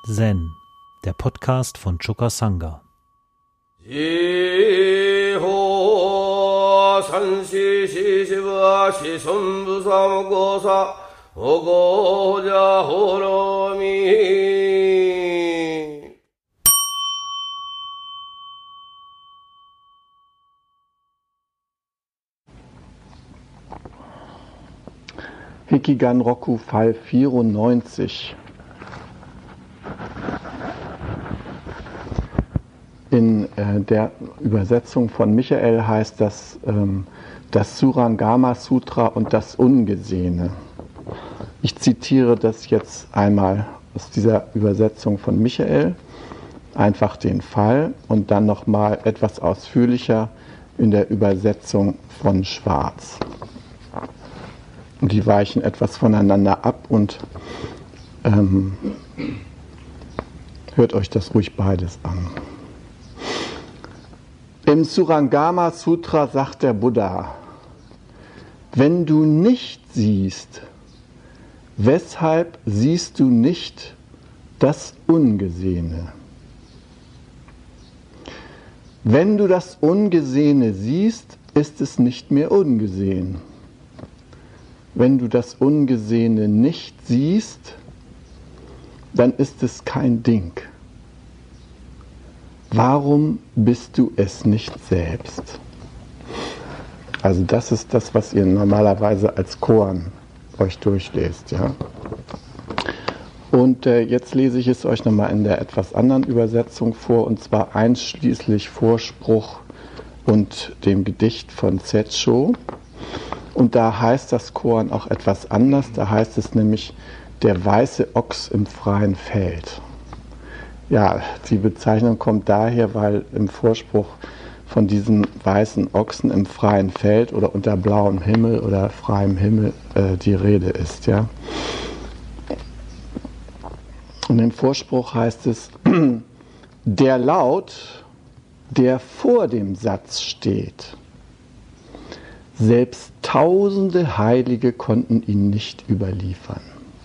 Zen, der Podcast von Choka Sangha. Hikigan-Roku Fall 94. In der Übersetzung von Michael heißt das Surangama Sutra und das Ungesehene. Ich zitiere das jetzt einmal aus dieser Übersetzung von Michael, einfach den Fall und dann nochmal etwas ausführlicher in der Übersetzung von Schwarz. Und die weichen etwas voneinander ab und hört euch das ruhig beides an. Im Surangama Sutra sagt der Buddha: Wenn du nicht siehst, weshalb siehst du nicht das Ungesehene? Wenn du das Ungesehene siehst, ist es nicht mehr ungesehen. Wenn du das Ungesehene nicht siehst, dann ist es kein Ding. Warum bist du es nicht selbst? Also das ist das, was ihr normalerweise als Koan euch durchlest. Ja? Und jetzt lese ich es euch nochmal in der etwas anderen Übersetzung vor, und zwar einschließlich Vorspruch und dem Gedicht von Tetsho. Und da heißt das Koan auch etwas anders. Da heißt es nämlich der weiße Ochs im freien Feld. Ja, die Bezeichnung kommt daher, weil im Vorspruch von diesem weißen Ochsen im freien Feld oder unter blauem Himmel oder freiem Himmel die Rede ist. Ja. Und im Vorspruch heißt es, der Laut, der vor dem Satz steht. Selbst tausende Heilige konnten ihn nicht überliefern.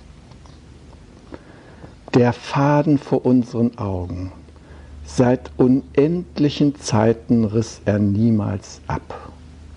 Der Faden vor unseren Augen, seit unendlichen Zeiten riss er niemals ab.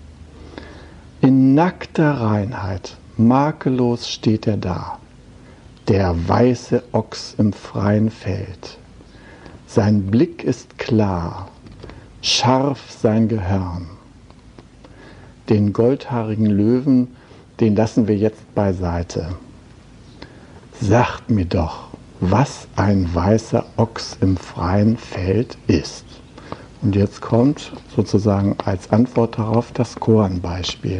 In nackter Reinheit, makellos steht er da, der weiße Ochs im freien Feld. Sein Blick ist klar, scharf sein Gehörn. Den goldhaarigen Löwen, den lassen wir jetzt beiseite. Sagt mir doch, was ein weißer Ochs im freien Feld ist. Und jetzt kommt sozusagen als Antwort darauf das Koan-Beispiel.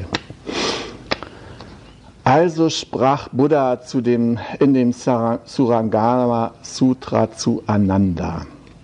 Also sprach Buddha in dem Surangama Sutra zu Ananda: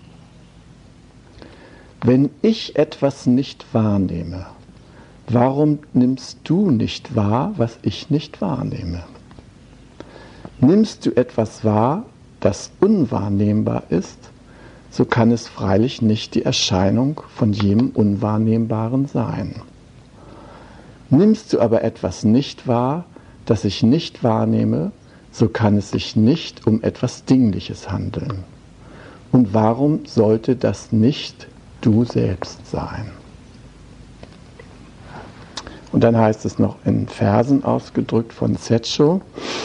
Wenn ich etwas nicht wahrnehme, warum nimmst du nicht wahr, was ich nicht wahrnehme? Nimmst du etwas wahr, das unwahrnehmbar ist, so kann es freilich nicht die Erscheinung von jenem Unwahrnehmbaren sein. Nimmst du aber etwas nicht wahr, das ich nicht wahrnehme, so kann es sich nicht um etwas Dingliches handeln. Und warum sollte das nicht du selbst sein? Und dann heißt es noch in Versen ausgedrückt von Tetsho: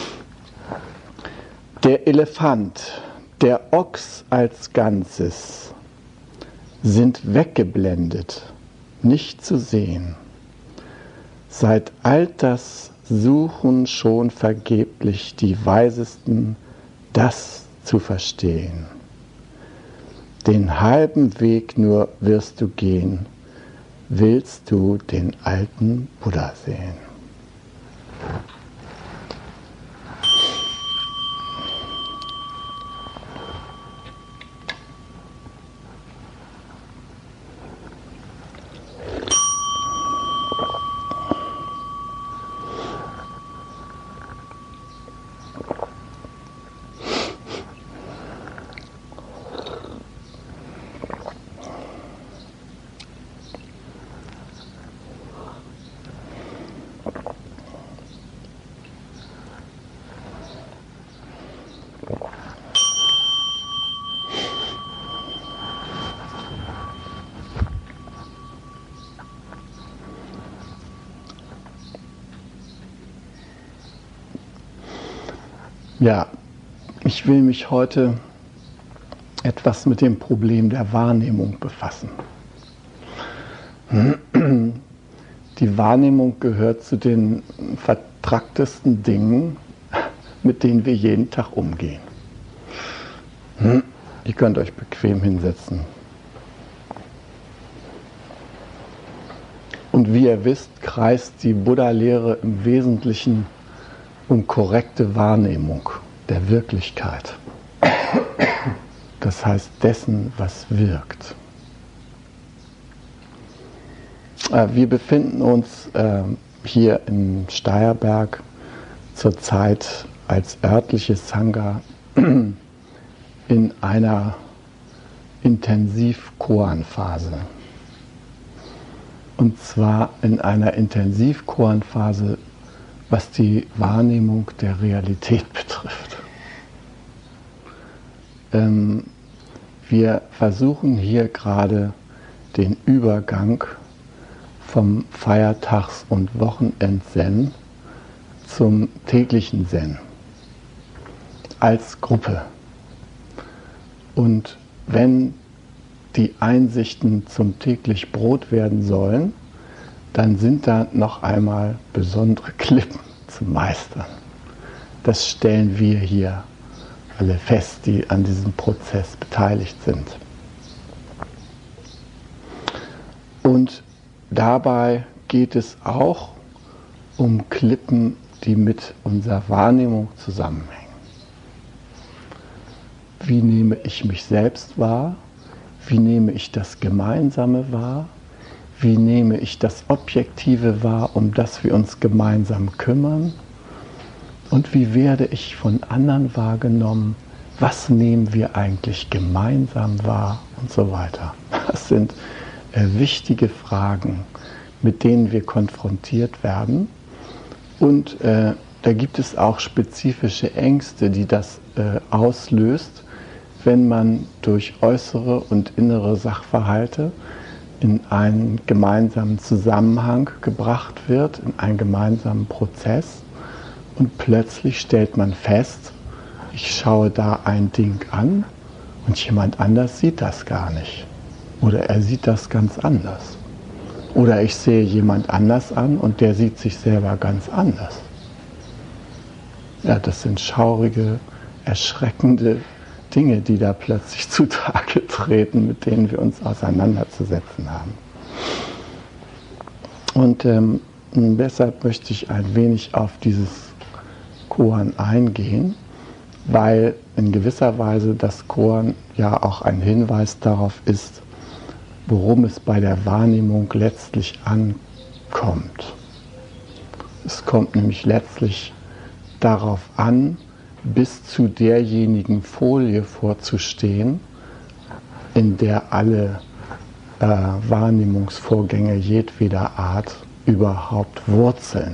Der Elefant, der Ochs als Ganzes sind weggeblendet, nicht zu sehen. Seit Alters suchen schon vergeblich die Weisesten, das zu verstehen. Den halben Weg nur wirst du gehen, willst du den alten Buddha sehen. Ja, ich will mich heute etwas mit dem Problem der Wahrnehmung befassen. Die Wahrnehmung gehört zu den vertracktesten Dingen, mit denen wir jeden Tag umgehen. Ihr könnt euch bequem hinsetzen. Und wie ihr wisst, kreist die Buddha-Lehre im Wesentlichen um korrekte Wahrnehmung der Wirklichkeit. Das heißt dessen, was wirkt. Wir befinden uns hier in Steierberg zurzeit als örtliches Sangha in einer Intensiv-Koan-Phase. Und zwar in einer Intensiv-Koan-Phase, was die Wahrnehmung der Realität betrifft. Wir versuchen hier gerade den Übergang vom Feiertags- und Wochenend-Zen zum täglichen Zen als Gruppe. Und wenn die Einsichten zum täglich Brot werden sollen, dann sind da noch einmal besondere Klippen zu meistern. Das stellen wir hier alle fest, die an diesem Prozess beteiligt sind. Und dabei geht es auch um Klippen, die mit unserer Wahrnehmung zusammenhängen. Wie nehme ich mich selbst wahr? Wie nehme ich das Gemeinsame wahr? Wie nehme ich das Objektive wahr, um das wir uns gemeinsam kümmern? Und wie werde ich von anderen wahrgenommen? Was nehmen wir eigentlich gemeinsam wahr? Und so weiter. Das sind wichtige Fragen, mit denen wir konfrontiert werden. Und da gibt es auch spezifische Ängste, die das auslöst, wenn man durch äußere und innere Sachverhalte in einen gemeinsamen Zusammenhang gebracht wird, in einen gemeinsamen Prozess. Und plötzlich stellt man fest, ich schaue da ein Ding an und jemand anders sieht das gar nicht. Oder er sieht das ganz anders. Oder ich sehe jemand anders an und der sieht sich selber ganz anders. Ja, das sind schaurige, erschreckende Dinge, die da plötzlich zutage treten, mit denen wir uns auseinanderzusetzen haben. Und deshalb möchte ich ein wenig auf dieses Koan eingehen, weil in gewisser Weise das Koan ja auch ein Hinweis darauf ist, worum es bei der Wahrnehmung letztlich ankommt. Es kommt nämlich letztlich darauf an, bis zu derjenigen Folie vorzustehen, in der alle Wahrnehmungsvorgänge jedweder Art überhaupt wurzeln.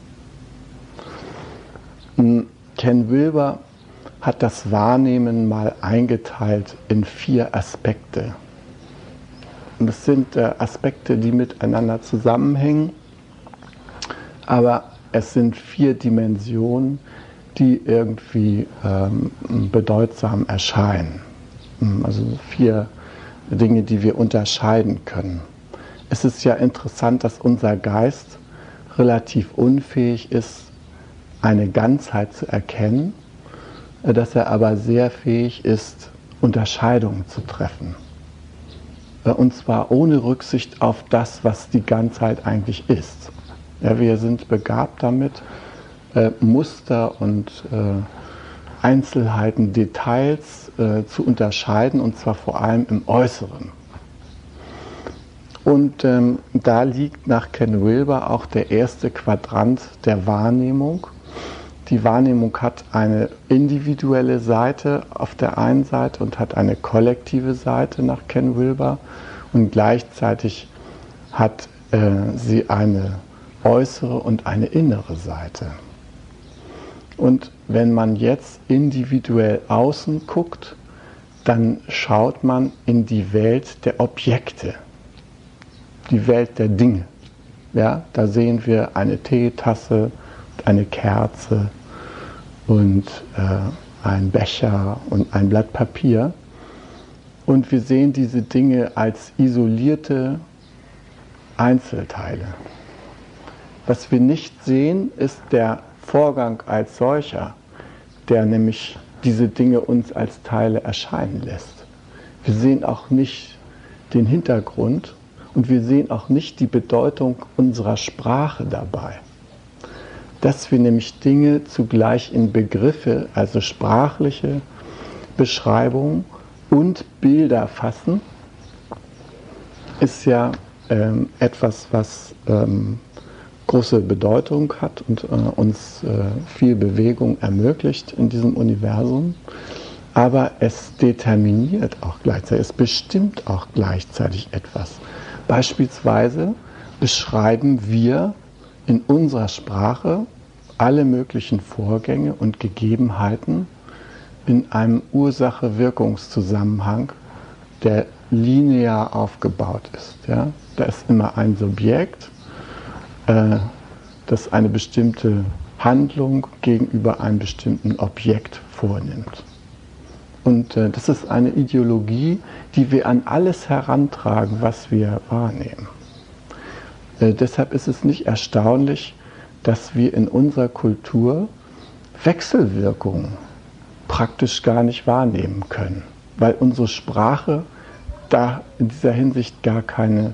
Ken Wilber hat das Wahrnehmen mal eingeteilt in 4 Aspekte. Und das sind Aspekte, die miteinander zusammenhängen, aber es sind 4 Dimensionen, die irgendwie bedeutsam erscheinen. Also 4 Dinge, die wir unterscheiden können. Es ist ja interessant, dass unser Geist relativ unfähig ist, eine Ganzheit zu erkennen, dass er aber sehr fähig ist, Unterscheidungen zu treffen. Und zwar ohne Rücksicht auf das, was die Ganzheit eigentlich ist. Ja, wir sind begabt damit, Muster und Einzelheiten, Details zu unterscheiden, und zwar vor allem im Äußeren. Und da liegt nach Ken Wilber auch der erste Quadrant der Wahrnehmung. Die Wahrnehmung hat eine individuelle Seite auf der einen Seite und hat eine kollektive Seite nach Ken Wilber, und gleichzeitig hat sie eine äußere und eine innere Seite. Und wenn man jetzt individuell außen guckt, dann schaut man in die Welt der Objekte, die Welt der Dinge. Ja, da sehen wir eine Teetasse, eine Kerze und ein Becher und ein Blatt Papier. Und wir sehen diese Dinge als isolierte Einzelteile. Was wir nicht sehen, ist der Vorgang als solcher, der nämlich diese Dinge uns als Teile erscheinen lässt. Wir sehen auch nicht den Hintergrund und wir sehen auch nicht die Bedeutung unserer Sprache dabei. Dass wir nämlich Dinge zugleich in Begriffe, also sprachliche Beschreibungen und Bilder fassen, ist ja etwas, was große Bedeutung hat und uns viel Bewegung ermöglicht in diesem Universum. Aber es determiniert auch gleichzeitig, es bestimmt auch gleichzeitig etwas. Beispielsweise beschreiben wir in unserer Sprache alle möglichen Vorgänge und Gegebenheiten in einem Ursache-Wirkungszusammenhang, der linear aufgebaut ist. Ja? Da ist immer ein Subjekt, das eine bestimmte Handlung gegenüber einem bestimmten Objekt vornimmt. Und das ist eine Ideologie, die wir an alles herantragen, was wir wahrnehmen. Deshalb ist es nicht erstaunlich, dass wir in unserer Kultur Wechselwirkungen praktisch gar nicht wahrnehmen können, weil unsere Sprache da in dieser Hinsicht gar keine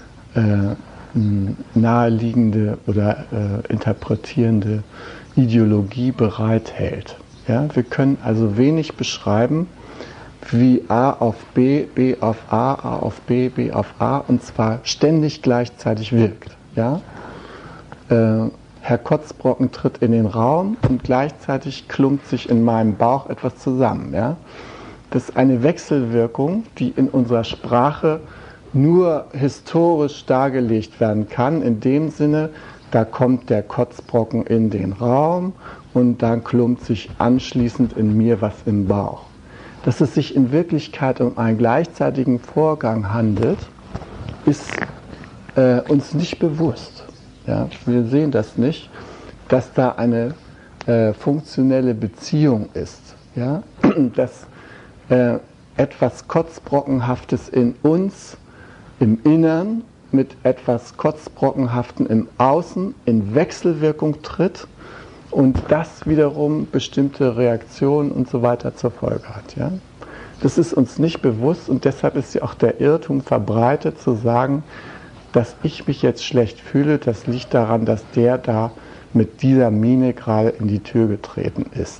naheliegende oder interpretierende Ideologie bereithält. Ja, wir können also wenig beschreiben, wie A auf B, B auf A, A auf B, B auf A, und zwar ständig gleichzeitig wirkt. Ja? Herr Kotzbrocken tritt in den Raum und gleichzeitig klumpt sich in meinem Bauch etwas zusammen. Ja? Das ist eine Wechselwirkung, die in unserer Sprache nur historisch dargelegt werden kann, in dem Sinne, da kommt der Kotzbrocken in den Raum und dann klumpt sich anschließend in mir was im Bauch. Dass es sich in Wirklichkeit um einen gleichzeitigen Vorgang handelt, ist uns nicht bewusst. Ja? Wir sehen das nicht, dass da eine funktionelle Beziehung ist. Ja? Dass etwas Kotzbrockenhaftes in uns, im Innern, mit etwas Kotzbrockenhaften im Außen in Wechselwirkung tritt und das wiederum bestimmte Reaktionen und so weiter zur Folge hat. Ja? Das ist uns nicht bewusst und deshalb ist ja auch der Irrtum verbreitet zu sagen, dass ich mich jetzt schlecht fühle, das liegt daran, dass der da mit dieser Miene gerade in die Tür getreten ist.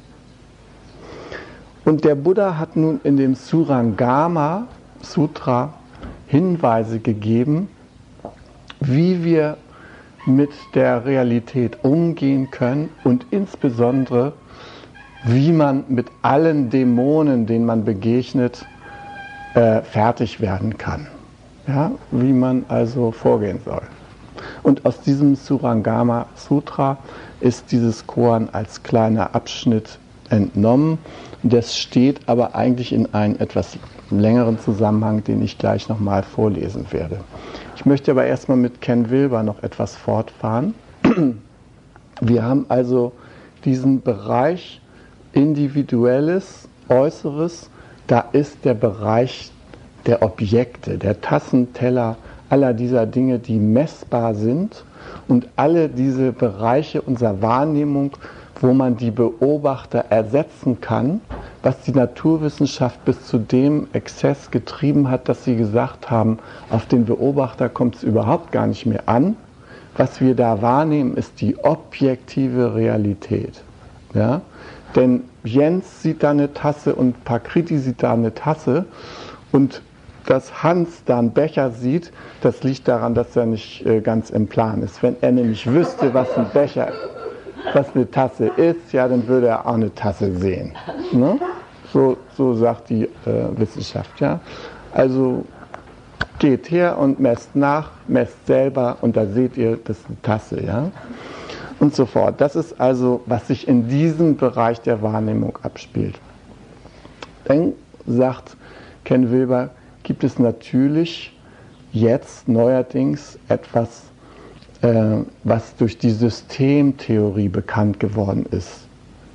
Und der Buddha hat nun in dem Surangama Sutra Hinweise gegeben, wie wir mit der Realität umgehen können und insbesondere, wie man mit allen Dämonen, denen man begegnet, fertig werden kann. Ja? Wie man also vorgehen soll. Und aus diesem Surangama Sutra ist dieses Koan als kleiner Abschnitt entnommen. Das steht aber eigentlich in einem etwas längeren Zusammenhang, den ich gleich nochmal vorlesen werde. Ich möchte aber erstmal mit Ken Wilber noch etwas fortfahren. Wir haben also diesen Bereich Individuelles, Äußeres, da ist der Bereich der Objekte, der Tassen, Teller, aller dieser Dinge, die messbar sind und alle diese Bereiche unserer Wahrnehmung, wo man die Beobachter ersetzen kann, was die Naturwissenschaft bis zu dem Exzess getrieben hat, dass sie gesagt haben, auf den Beobachter kommt es überhaupt gar nicht mehr an. Was wir da wahrnehmen, ist die objektive Realität. Ja? Denn Jens sieht da eine Tasse und Prakriti sieht da eine Tasse und dass Hans da einen Becher sieht, das liegt daran, dass er nicht ganz im Plan ist. Wenn er nämlich wüsste, was ein Becher ist, was eine Tasse ist, ja, dann würde er auch eine Tasse sehen. Ne? So sagt die Wissenschaft. Ja? Also geht her und messt nach, messt selber und da seht ihr, das ist eine Tasse. Ja? Und so fort. Das ist also, was sich in diesem Bereich der Wahrnehmung abspielt. Dann sagt Ken Wilber, gibt es natürlich jetzt neuerdings etwas, was durch die Systemtheorie bekannt geworden ist.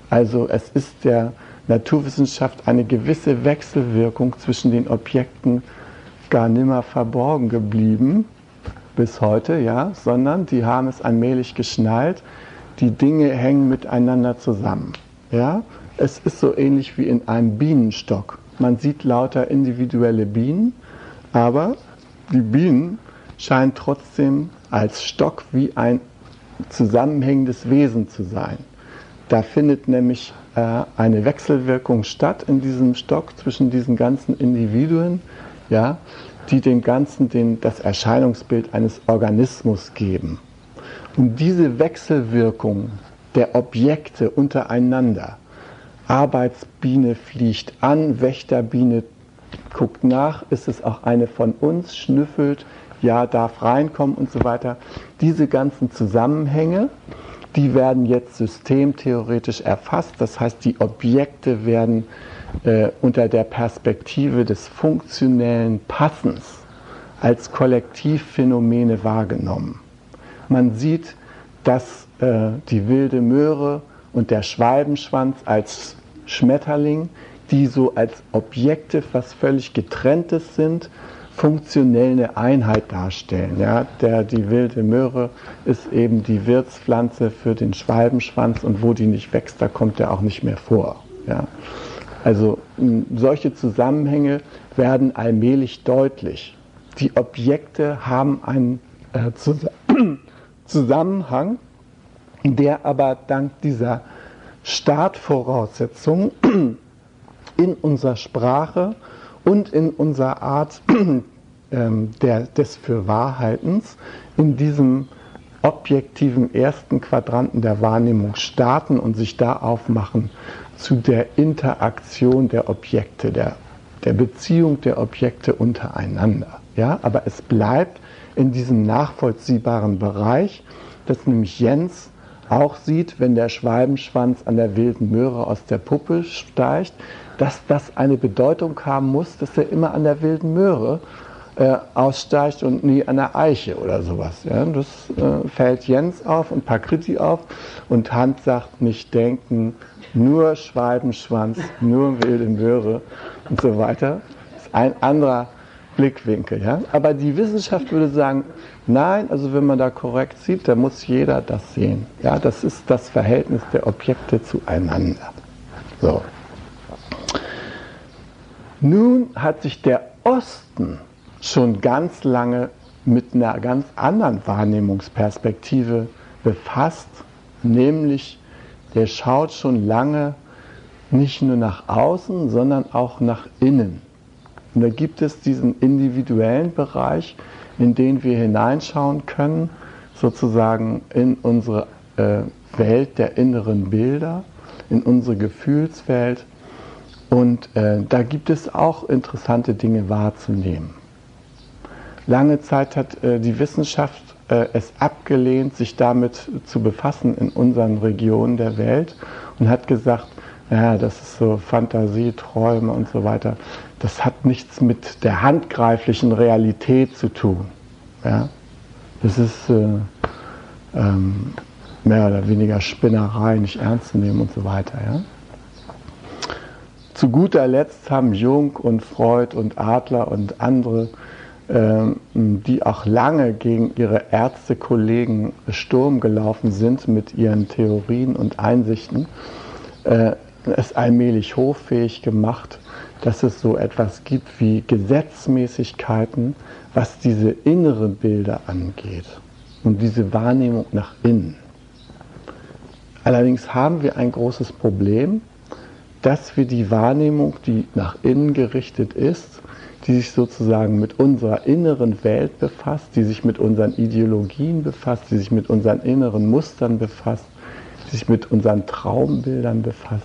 Also es ist der Naturwissenschaft eine gewisse Wechselwirkung zwischen den Objekten gar nimmer verborgen geblieben bis heute, ja, sondern die haben es allmählich geschnallt, die Dinge hängen miteinander zusammen. Ja? Es ist so ähnlich wie in einem Bienenstock. Man sieht lauter individuelle Bienen, aber die Bienen scheinen trotzdem als Stock wie ein zusammenhängendes Wesen zu sein. Da findet nämlich eine Wechselwirkung statt in diesem Stock zwischen diesen ganzen Individuen, ja, die dem Ganzen das Erscheinungsbild eines Organismus geben. Und diese Wechselwirkung der Objekte untereinander, Arbeitsbiene fliegt an, Wächterbiene guckt nach, ist es auch eine von uns, schnüffelt, ja, darf reinkommen und so weiter. Diese ganzen Zusammenhänge, die werden jetzt systemtheoretisch erfasst, das heißt, die Objekte werden unter der Perspektive des funktionellen Passens als Kollektivphänomene wahrgenommen. Man sieht, dass die wilde Möhre und der Schwalbenschwanz als Schmetterling, die so als Objekte, was völlig getrenntes sind, funktionell eine Einheit darstellen. Ja? Die wilde Möhre ist eben die Wirtspflanze für den Schwalbenschwanz und wo die nicht wächst, da kommt der auch nicht mehr vor. Ja? Also solche Zusammenhänge werden allmählich deutlich. Die Objekte haben einen Zusammenhang, der aber dank dieser Startvoraussetzungen in unserer Sprache und in unserer Art des Fürwahrhaltens in diesem objektiven ersten Quadranten der Wahrnehmung starten und sich da aufmachen zu der Interaktion der Objekte, der Beziehung der Objekte untereinander. Ja? Aber es bleibt in diesem nachvollziehbaren Bereich, dass nämlich Jens auch sieht, wenn der Schwalbenschwanz an der wilden Möhre aus der Puppe steigt, dass das eine Bedeutung haben muss, dass er immer an der wilden Möhre aussteigt und nie an der Eiche oder sowas. Ja? Das fällt Jens auf und Prakriti auf und Hans sagt, nicht denken, nur Schwalbenschwanz, nur wilde Möhre und so weiter. Das ist ein anderer Blickwinkel. Ja? Aber die Wissenschaft würde sagen, nein, also wenn man da korrekt sieht, dann muss jeder das sehen. Ja? Das ist das Verhältnis der Objekte zueinander. So. Nun hat sich der Osten schon ganz lange mit einer ganz anderen Wahrnehmungsperspektive befasst, nämlich der schaut schon lange nicht nur nach außen, sondern auch nach innen. Und da gibt es diesen individuellen Bereich, in den wir hineinschauen können, sozusagen in unsere Welt der inneren Bilder, in unsere Gefühlswelt. Und da gibt es auch interessante Dinge wahrzunehmen. Lange Zeit hat die Wissenschaft es abgelehnt, sich damit zu befassen in unseren Regionen der Welt und hat gesagt, naja, das ist so Fantasie, Träume und so weiter. Das hat nichts mit der handgreiflichen Realität zu tun. Ja? Das ist mehr oder weniger Spinnerei, nicht ernst zu nehmen und so weiter. Ja? Zu guter Letzt haben Jung und Freud und Adler und andere, die auch lange gegen ihre Ärztekollegen Sturm gelaufen sind mit ihren Theorien und Einsichten, es allmählich hoffähig gemacht, dass es so etwas gibt wie Gesetzmäßigkeiten, was diese inneren Bilder angeht und diese Wahrnehmung nach innen. Allerdings haben wir ein großes Problem, dass wir die Wahrnehmung, die nach innen gerichtet ist, die sich sozusagen mit unserer inneren Welt befasst, die sich mit unseren Ideologien befasst, die sich mit unseren inneren Mustern befasst, die sich mit unseren Traumbildern befasst,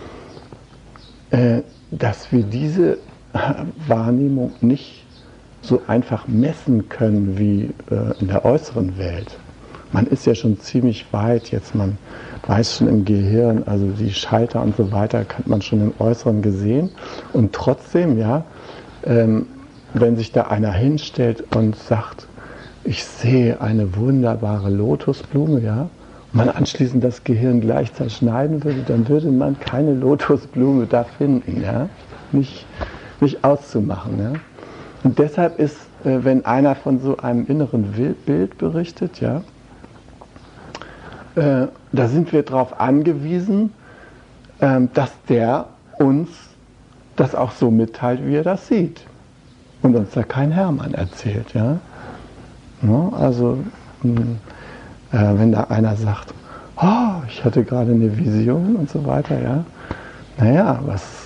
dass wir diese Wahrnehmung nicht so einfach messen können wie in der äußeren Welt. Man ist ja schon ziemlich weit jetzt, man weiß schon im Gehirn, also die Schalter und so weiter, hat man schon im Äußeren gesehen. Und trotzdem, ja, wenn sich da einer hinstellt und sagt, ich sehe eine wunderbare Lotusblume, ja, man anschließend das Gehirn gleich zerschneiden würde, dann würde man keine Lotusblume da finden, ja? Nicht auszumachen. Ja? Und deshalb ist, wenn einer von so einem inneren Bild berichtet, ja, da sind wir darauf angewiesen, dass der uns das auch so mitteilt, wie er das sieht. Und uns da kein Hermann erzählt. Ja? Ja, also, wenn da einer sagt, oh, ich hatte gerade eine Vision und so weiter, ja, naja,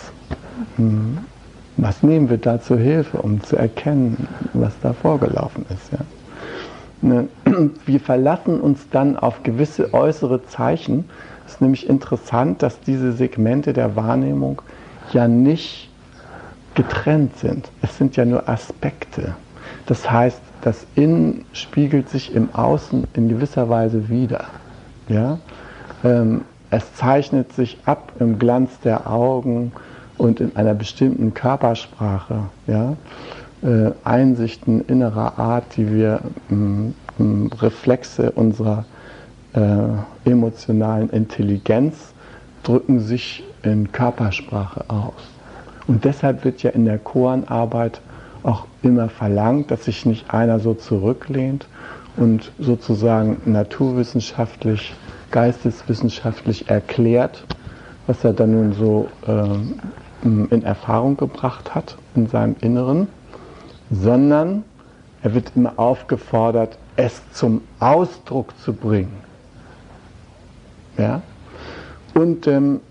was nehmen wir da zur Hilfe, um zu erkennen, was da vorgelaufen ist? Ja? Wir verlassen uns dann auf gewisse äußere Zeichen. Es ist nämlich interessant, dass diese Segmente der Wahrnehmung ja nicht getrennt sind. Es sind ja nur Aspekte. Das heißt, das Innen spiegelt sich im Außen in gewisser Weise wider. Ja? Es zeichnet sich ab im Glanz der Augen und in einer bestimmten Körpersprache. Ja? Einsichten innerer Art, die wir Reflexe unserer emotionalen Intelligenz drücken sich in Körpersprache aus. Und deshalb wird ja in der Koanarbeit auch immer verlangt, dass sich nicht einer so zurücklehnt und sozusagen naturwissenschaftlich, geisteswissenschaftlich erklärt, was er dann nun so in Erfahrung gebracht hat in seinem Inneren, sondern er wird immer aufgefordert, es zum Ausdruck zu bringen. Ja? Und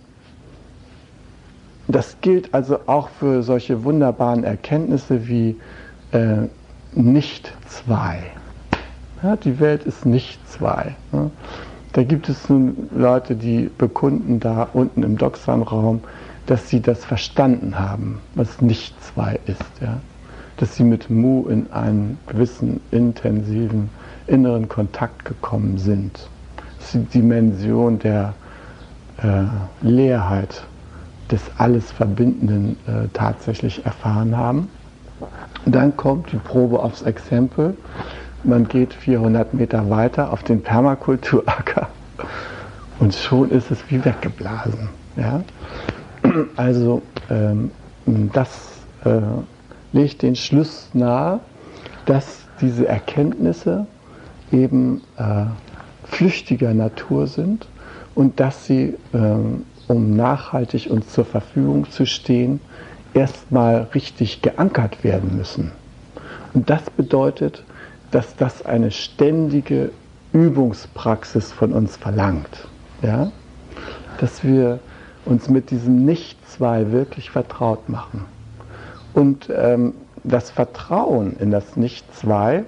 das gilt also auch für solche wunderbaren Erkenntnisse wie nicht zwei. Ja, die Welt ist nicht zwei. Ja? Da gibt es nun Leute, die bekunden da unten im Doxan-Raum, dass sie das verstanden haben, was nicht zwei ist. Ja? Dass sie mit Mu in einen gewissen intensiven inneren Kontakt gekommen sind. Das ist die Dimension der Leerheit, des alles Verbindenden tatsächlich erfahren haben. Und dann kommt die Probe aufs Exempel. Man geht 400 Meter weiter auf den Permakulturacker und schon ist es wie weggeblasen. Ja? Also das legt den Schluss nahe, dass diese Erkenntnisse eben flüchtiger Natur sind und dass sie, um nachhaltig uns zur Verfügung zu stehen, erstmal richtig geankert werden müssen. Und das bedeutet, dass das eine ständige Übungspraxis von uns verlangt. Ja? Dass wir uns mit diesem Nicht-Zwei wirklich vertraut machen. Und das Vertrauen in das Nicht-Zwei,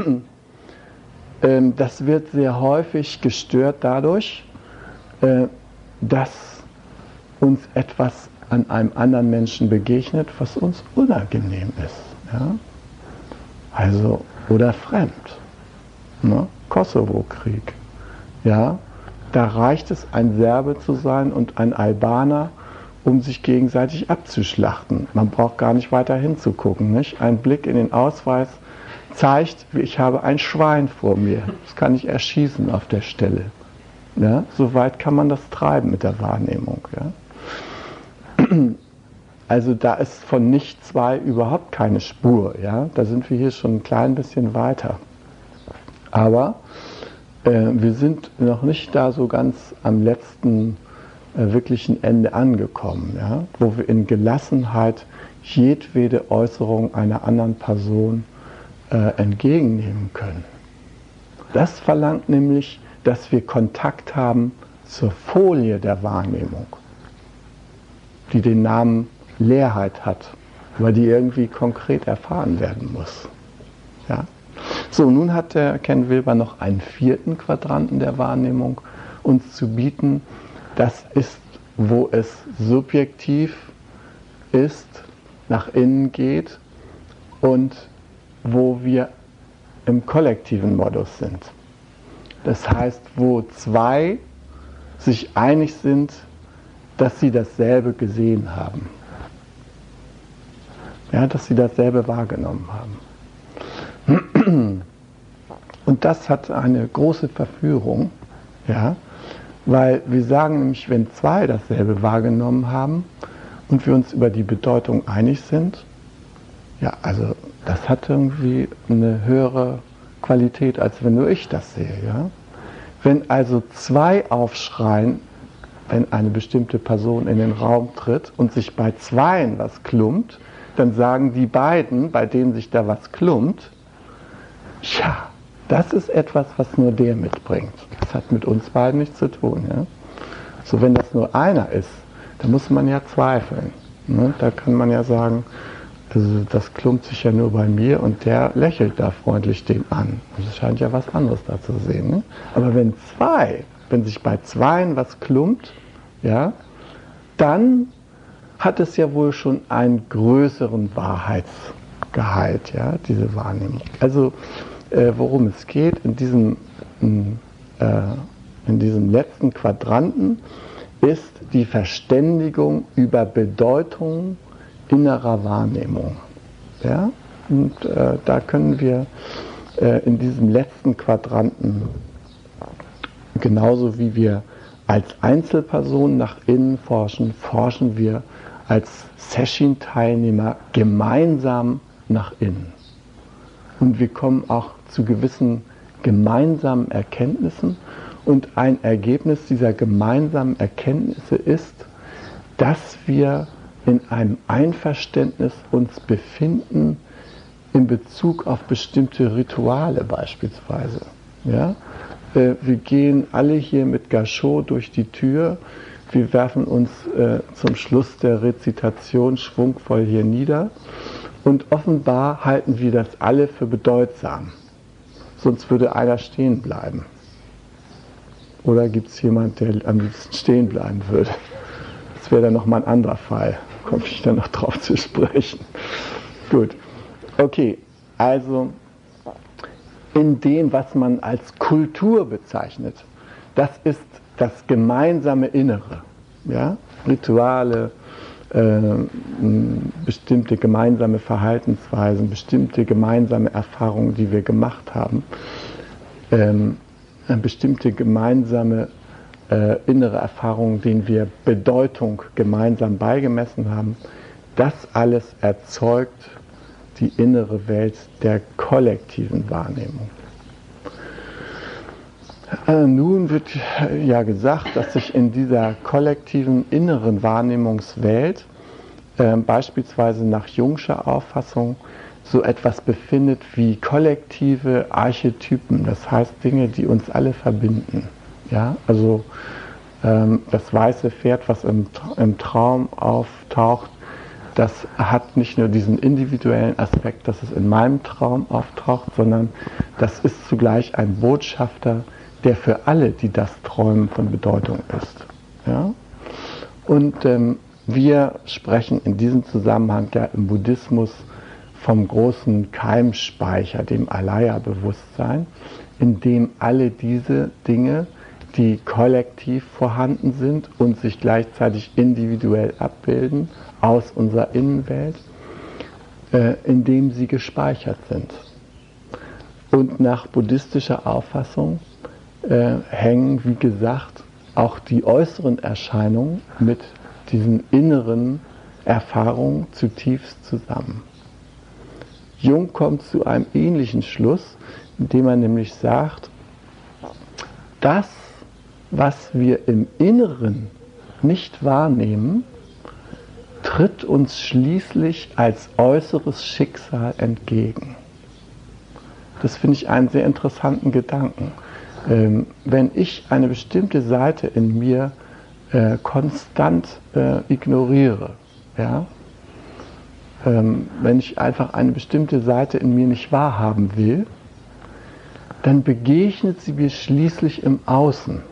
das wird sehr häufig gestört dadurch, dass uns etwas an einem anderen Menschen begegnet, was uns unangenehm ist. Ja? Also, oder fremd. Ne? Kosovo-Krieg. Ja? Da reicht es, ein Serbe zu sein und ein Albaner, um sich gegenseitig abzuschlachten. Man braucht gar nicht weiter hinzugucken. Nicht? Ein Blick in den Ausweis zeigt, ich habe ein Schwein vor mir. Das kann ich erschießen auf der Stelle. Ja? So weit kann man das treiben mit der Wahrnehmung. Ja? Also da ist von Nicht-Zwei überhaupt keine Spur. Ja? Da sind wir hier schon ein klein bisschen weiter. Aber wir sind noch nicht da so ganz am letzten wirklichen Ende angekommen, ja? Wo wir in Gelassenheit jedwede Äußerung einer anderen Person entgegennehmen können. Das verlangt nämlich, dass wir Kontakt haben zur Folie der Wahrnehmung, die den Namen Leerheit hat, aber die irgendwie konkret erfahren werden muss. Ja? So, nun hat der Ken Wilber noch einen vierten Quadranten der Wahrnehmung uns zu bieten. Das ist, wo es subjektiv ist, nach innen geht und wo wir im kollektiven Modus sind. Das heißt, wo zwei sich einig sind, dass sie dasselbe gesehen haben. Ja, dass sie dasselbe wahrgenommen haben. Und das hat eine große Verführung, Ja? Weil wir sagen nämlich, wenn zwei dasselbe wahrgenommen haben und wir uns über die Bedeutung einig sind, ja, also das hat irgendwie eine höhere Qualität, als wenn nur ich das sehe. Ja? Wenn also zwei aufschreien, wenn eine bestimmte Person in den Raum tritt und sich bei zweien was klumpt, dann sagen die beiden, bei denen sich da was klumpt, ja, das ist etwas, was nur der mitbringt. Das hat mit uns beiden nichts zu tun. Ja? So, wenn das nur einer ist, dann muss man ja zweifeln. Ne? Da kann man ja sagen, also das klumpt sich ja nur bei mir und der lächelt da freundlich den an. Das scheint ja was anderes da zu sehen. Ne? Aber wenn sich bei zweien was klumpt, ja, dann hat es ja wohl schon einen größeren Wahrheitsgehalt, ja, diese Wahrnehmung. Also worum es geht in diesem letzten Quadranten ist die Verständigung über Bedeutung innerer Wahrnehmung. Ja? Und da können wir in diesem letzten Quadranten, genauso wie wir als Einzelperson nach innen forschen, forschen wir als Session-Teilnehmer gemeinsam nach innen. Und wir kommen auch zu gewissen gemeinsamen Erkenntnissen. Und ein Ergebnis dieser gemeinsamen Erkenntnisse ist, dass wir in einem Einverständnis uns befinden in Bezug auf bestimmte Rituale beispielsweise. Ja? Wir gehen alle hier mit Gachot durch die Tür, wir werfen uns zum Schluss der Rezitation schwungvoll hier nieder und offenbar halten wir das alle für bedeutsam, sonst würde einer stehen bleiben. Oder gibt es jemand, der am liebsten stehen bleiben würde? Das wäre dann nochmal ein anderer Fall. Komme ich dann noch drauf zu sprechen. Gut. Okay, also in dem, was man als Kultur bezeichnet, das ist das gemeinsame Innere. Ja? Rituale, bestimmte gemeinsame Verhaltensweisen, bestimmte gemeinsame Erfahrungen, die wir gemacht haben, bestimmte gemeinsame innere Erfahrungen, denen wir Bedeutung gemeinsam beigemessen haben, das alles erzeugt die innere Welt der kollektiven Wahrnehmung. Nun wird ja gesagt, dass sich in dieser kollektiven inneren Wahrnehmungswelt beispielsweise nach Jungscher Auffassung so etwas befindet wie kollektive Archetypen, das heißt Dinge, die uns alle verbinden. Ja? Also das weiße Pferd, was im Traum auftaucht, das hat nicht nur diesen individuellen Aspekt, dass es in meinem Traum auftaucht, sondern das ist zugleich ein Botschafter, der für alle, die das träumen, von Bedeutung ist. Ja? Und wir sprechen in diesem Zusammenhang ja im Buddhismus vom großen Keimspeicher, dem Alaya-Bewusstsein, in dem alle diese Dinge, die kollektiv vorhanden sind und sich gleichzeitig individuell abbilden, aus unserer Innenwelt, in dem sie gespeichert sind. Und nach buddhistischer Auffassung hängen, wie gesagt, auch die äußeren Erscheinungen mit diesen inneren Erfahrungen zutiefst zusammen. Jung kommt zu einem ähnlichen Schluss, indem er nämlich sagt, das, was wir im Inneren nicht wahrnehmen, tritt uns schließlich als äußeres Schicksal entgegen. Das finde ich einen sehr interessanten Gedanken. Wenn ich eine bestimmte Seite in mir konstant ignoriere, ja, wenn ich einfach eine bestimmte Seite in mir nicht wahrhaben will, dann begegnet sie mir schließlich im Außen.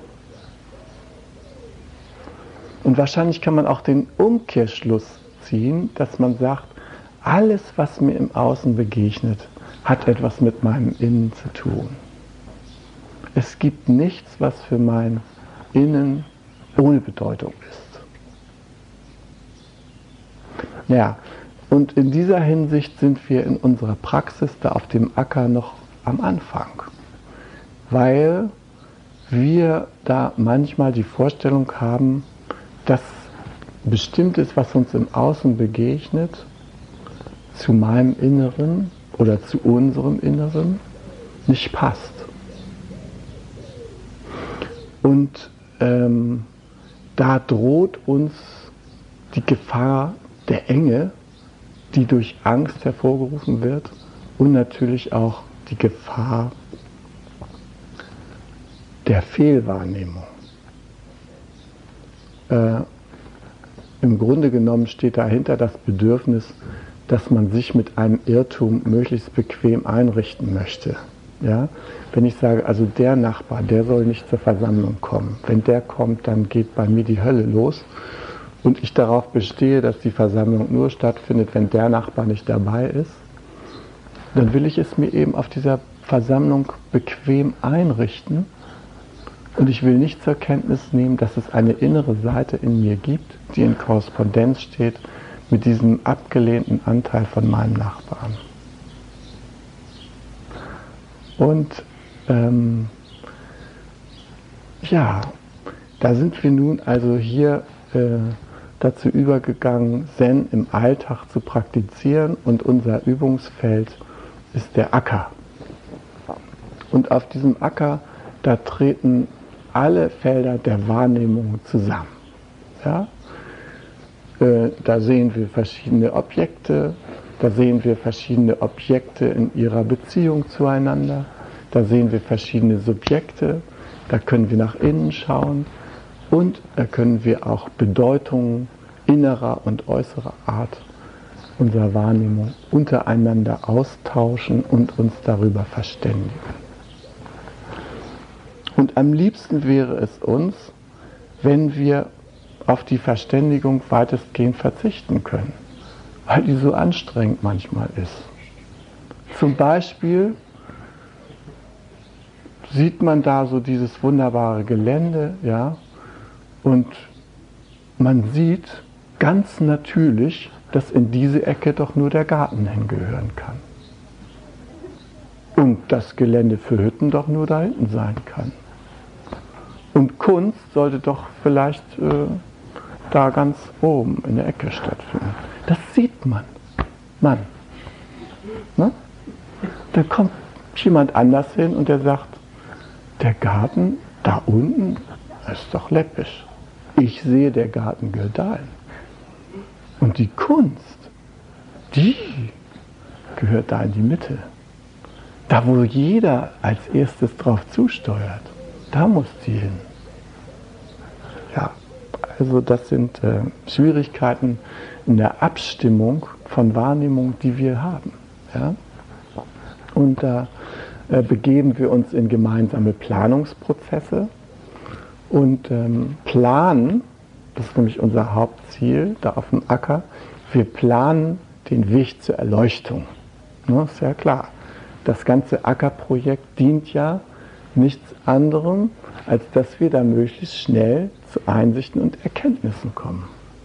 Und wahrscheinlich kann man auch den Umkehrschluss ziehen, dass man sagt, alles, was mir im Außen begegnet, hat etwas mit meinem Innen zu tun. Es gibt nichts, was für mein Innen ohne Bedeutung ist. Ja, und in dieser Hinsicht sind wir in unserer Praxis da auf dem Acker noch am Anfang. Weil wir da manchmal die Vorstellung haben, dass Bestimmtes, was uns im Außen begegnet, zu meinem Inneren oder zu unserem Inneren nicht passt. Und da droht uns die Gefahr der Enge, die durch Angst hervorgerufen wird, und natürlich auch die Gefahr der Fehlwahrnehmung. Im Grunde genommen steht dahinter das Bedürfnis, dass man sich mit einem Irrtum möglichst bequem einrichten möchte. Ja? Wenn ich sage, also der Nachbar, der soll nicht zur Versammlung kommen. Wenn der kommt, dann geht bei mir die Hölle los. Und ich darauf bestehe, dass die Versammlung nur stattfindet, wenn der Nachbar nicht dabei ist, dann will ich es mir eben auf dieser Versammlung bequem einrichten. Und ich will nicht zur Kenntnis nehmen, dass es eine innere Seite in mir gibt, die in Korrespondenz steht mit diesem abgelehnten Anteil von meinem Nachbarn. Und ja, da sind wir nun also hier dazu übergegangen, Zen im Alltag zu praktizieren, und unser Übungsfeld ist der Acker. Und auf diesem Acker, da treten alle Felder der Wahrnehmung zusammen. Ja? Da sehen wir verschiedene Objekte, da sehen wir verschiedene Objekte in ihrer Beziehung zueinander, da sehen wir verschiedene Subjekte, da können wir nach innen schauen, und da können wir auch Bedeutungen innerer und äußerer Art unserer Wahrnehmung untereinander austauschen und uns darüber verständigen. Und am liebsten wäre es uns, wenn wir auf die Verständigung weitestgehend verzichten können, weil die so anstrengend manchmal ist. Zum Beispiel sieht man da so dieses wunderbare Gelände, ja, und man sieht ganz natürlich, dass in diese Ecke doch nur der Garten hingehören kann. Und das Gelände für Hütten doch nur da hinten sein kann. Und Kunst sollte doch vielleicht da ganz oben in der Ecke stattfinden. Das sieht man. Ne? Da kommt jemand anders hin und der sagt, der Garten da unten ist doch läppisch. Ich sehe, der Garten gedeihen. Und die Kunst, die gehört da in die Mitte. Da, wo jeder als erstes drauf zusteuert, da muss die hin. Ja, also das sind Schwierigkeiten in der Abstimmung von Wahrnehmung, die wir haben. Ja? Und da begeben wir uns in gemeinsame Planungsprozesse. Und planen, das ist nämlich unser Hauptziel da auf dem Acker, wir planen den Weg zur Erleuchtung. Ne, ist ja klar. Das ganze Ackerprojekt dient ja nichts anderem, als dass wir da möglichst schnell zu Einsichten und Erkenntnissen kommen.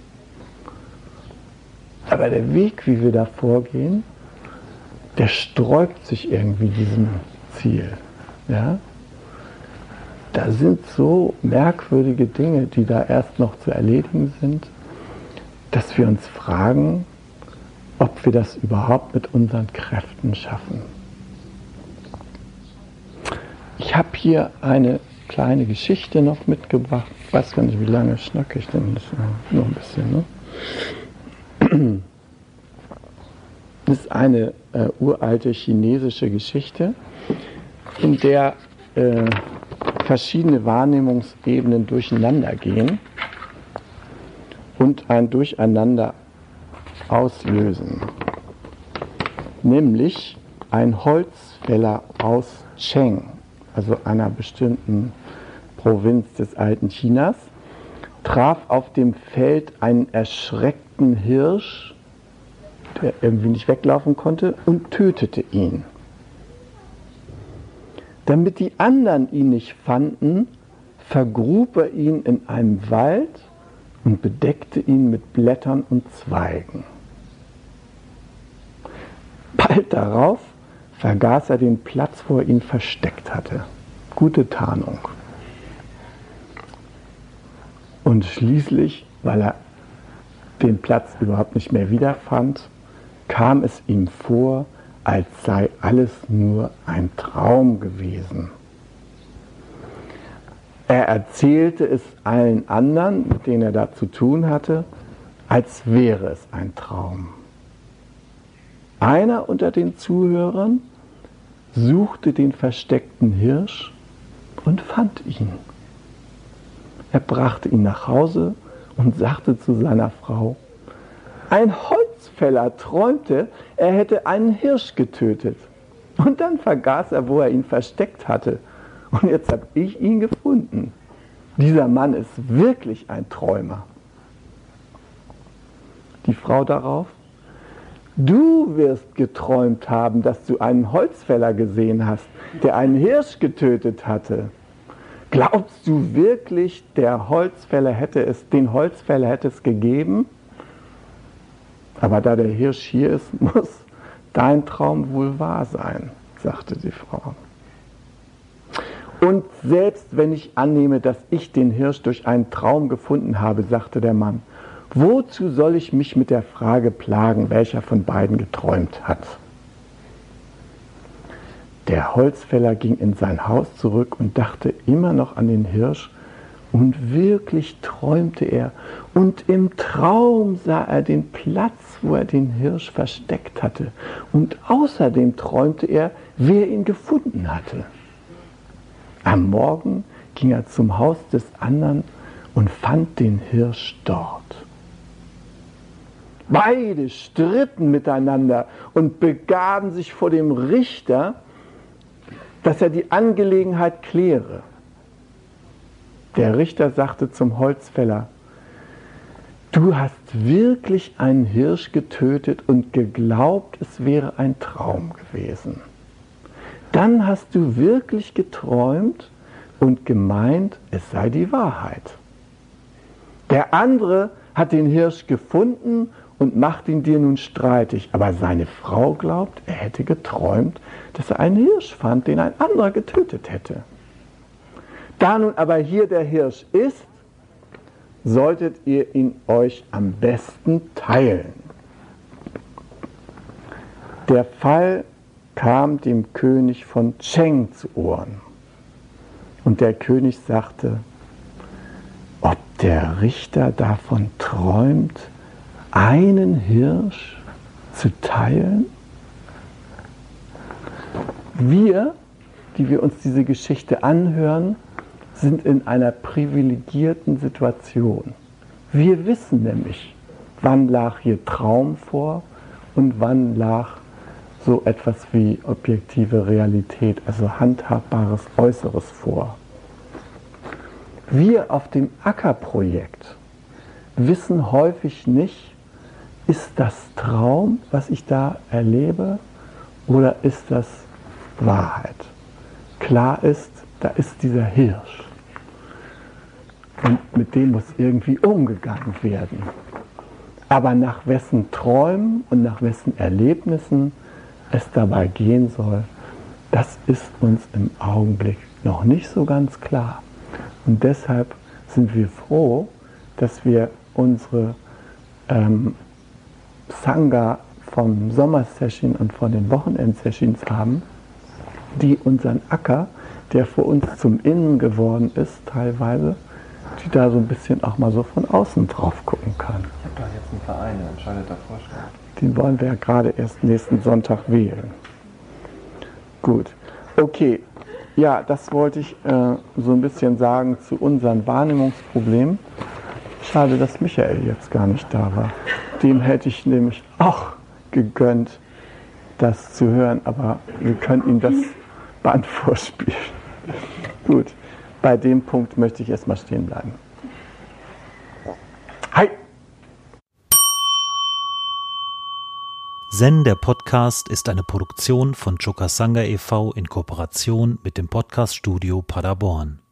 Aber der Weg, wie wir da vorgehen, der sträubt sich irgendwie diesem Ziel. Ja? Da sind so merkwürdige Dinge, die da erst noch zu erledigen sind, dass wir uns fragen, ob wir das überhaupt mit unseren Kräften schaffen. Ich habe hier eine kleine Geschichte noch mitgebracht. Ich weiß gar nicht, wie lange schnacke ich denn? Das ist noch ein bisschen, ne? Das ist eine uralte chinesische Geschichte, in der verschiedene Wahrnehmungsebenen durcheinander gehen und ein Durcheinander auslösen. Nämlich ein Holzfäller aus Cheng, also einer bestimmten Provinz des alten Chinas, traf auf dem Feld einen erschreckten Hirsch, der irgendwie nicht weglaufen konnte, und tötete ihn. Damit die anderen ihn nicht fanden, vergrub er ihn in einem Wald und bedeckte ihn mit Blättern und Zweigen. Bald darauf vergaß er den Platz, wo er ihn versteckt hatte. Gute Tarnung. Und schließlich, weil er den Platz überhaupt nicht mehr wiederfand, kam es ihm vor, als sei alles nur ein Traum gewesen. Er erzählte es allen anderen, mit denen er da zu tun hatte, als wäre es ein Traum. Einer unter den Zuhörern suchte den versteckten Hirsch und fand ihn. Er brachte ihn nach Hause und sagte zu seiner Frau: Ein Holzfäller träumte, er hätte einen Hirsch getötet. Und dann vergaß er, wo er ihn versteckt hatte. Und jetzt habe ich ihn gefunden. Dieser Mann ist wirklich ein Träumer. Die Frau darauf: Du wirst geträumt haben, dass du einen Holzfäller gesehen hast, der einen Hirsch getötet hatte. Glaubst du wirklich, den Holzfäller hätte es gegeben? Aber da der Hirsch hier ist, muss dein Traum wohl wahr sein, sagte die Frau. Und selbst wenn ich annehme, dass ich den Hirsch durch einen Traum gefunden habe, sagte der Mann, wozu soll ich mich mit der Frage plagen, welcher von beiden geträumt hat? Der Holzfäller ging in sein Haus zurück und dachte immer noch an den Hirsch, und wirklich träumte er, und im Traum sah er den Platz, wo er den Hirsch versteckt hatte, und außerdem träumte er, wer ihn gefunden hatte. Am Morgen ging er zum Haus des anderen und fand den Hirsch dort. Beide stritten miteinander und begaben sich vor dem Richter, dass er die Angelegenheit kläre. Der Richter sagte zum Holzfäller: Du hast wirklich einen Hirsch getötet und geglaubt, es wäre ein Traum gewesen. Dann hast du wirklich geträumt und gemeint, es sei die Wahrheit. Der andere hat den Hirsch gefunden und macht ihn dir nun streitig, aber seine Frau glaubt, er hätte geträumt, dass er einen Hirsch fand, den ein anderer getötet hätte. Da nun aber hier der Hirsch ist, solltet ihr ihn euch am besten teilen. Der Fall kam dem König von Cheng zu Ohren. Und der König sagte, ob der Richter davon träumt, einen Hirsch zu teilen? Wir, die wir uns diese Geschichte anhören, sind in einer privilegierten Situation. Wir wissen nämlich, wann lag hier Traum vor und wann lag so etwas wie objektive Realität, also handhabbares Äußeres vor. Wir auf dem Ackerprojekt wissen häufig nicht, ist das Traum, was ich da erlebe, oder ist das Wahrheit? Klar ist, da ist dieser Hirsch. Und mit dem muss irgendwie umgegangen werden. Aber nach wessen Träumen und nach wessen Erlebnissen es dabei gehen soll, das ist uns im Augenblick noch nicht so ganz klar. Und deshalb sind wir froh, dass wir unsere Sangha vom Sommersession und von den Wochenendsessions haben, die unseren Acker, der für uns zum Innen geworden ist teilweise, die da so ein bisschen auch mal so von außen drauf gucken kann. Ich habe da jetzt einen Verein, der entscheideter Vorstand. Den wollen wir ja gerade erst nächsten Sonntag wählen. Gut, okay. Ja, das wollte ich so ein bisschen sagen zu unseren Wahrnehmungsproblemen. Schade, dass Michael jetzt gar nicht da war. Dem hätte ich nämlich auch gegönnt, das zu hören, aber wir können ihm das Band vorspielen. Gut, bei dem Punkt möchte ich erstmal stehen bleiben. Hi! Zen, der Podcast, ist eine Produktion von Chokasanga e.V. in Kooperation mit dem Podcast-Studio Paderborn.